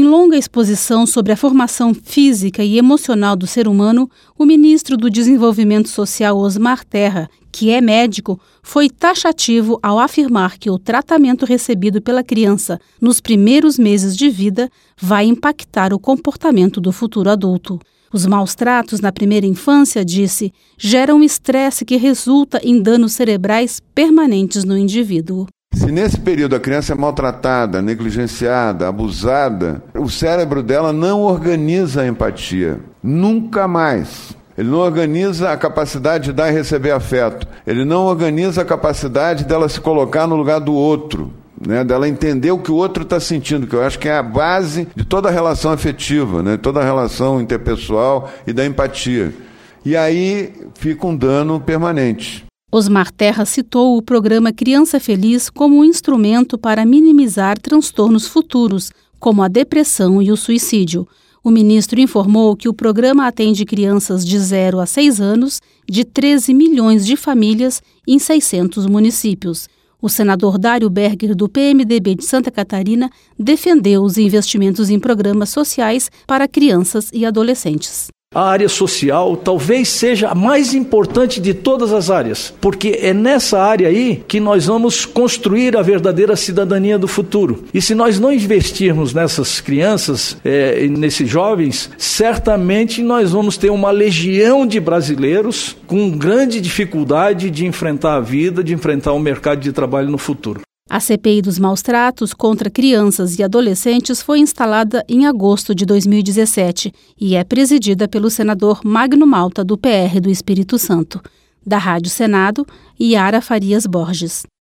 longa exposição sobre a formação física e emocional do ser humano, o ministro do Desenvolvimento Social, Osmar Terra, que é médico, foi taxativo ao afirmar que o tratamento recebido pela criança nos primeiros meses de vida vai impactar o comportamento do futuro adulto. Os maus tratos na primeira infância, disse, geram estresse que resulta em danos cerebrais permanentes no indivíduo. Se nesse período a criança é maltratada, negligenciada, abusada, o cérebro dela não organiza a empatia. Nunca mais. Ele não organiza a capacidade de dar e receber afeto. Ele não organiza a capacidade dela se colocar no lugar do outro, né? Dela entender o que o outro está sentindo, que eu acho que é a base de toda a relação afetiva, né? Toda a relação interpessoal e da empatia. E aí fica um dano permanente. Osmar Terra citou o programa Criança Feliz como um instrumento para minimizar transtornos futuros, como a depressão e o suicídio. O ministro informou que o programa atende crianças de 0 a 6 anos, de 13 milhões de famílias em 600 municípios. O senador Dário Berger, do PMDB de Santa Catarina, defendeu os investimentos em programas sociais para crianças e adolescentes. A área social talvez seja a mais importante de todas as áreas, porque é nessa área aí que nós vamos construir a verdadeira cidadania do futuro. E se nós não investirmos nessas crianças, nesses jovens, certamente nós vamos ter uma legião de brasileiros com grande dificuldade de enfrentar a vida, de enfrentar o mercado de trabalho no futuro. A CPI dos maus tratos contra crianças e adolescentes foi instalada em agosto de 2017 e é presidida pelo senador Magno Malta, do PR do Espírito Santo. Da Rádio Senado, Yara Farias Borges.